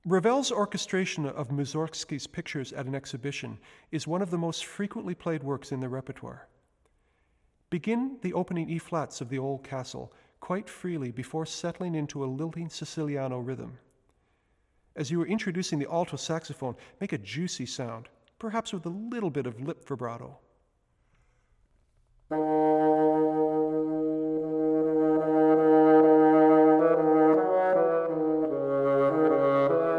Ravel's orchestration of Mussorgsky's pictures at an exhibition is one of the most frequently played works in the repertoire. Begin the opening E-flats of the Old Castle quite freely before settling into a lilting Siciliano rhythm. As you are introducing the alto saxophone, make a juicy sound, perhaps with a little bit of lip vibrato.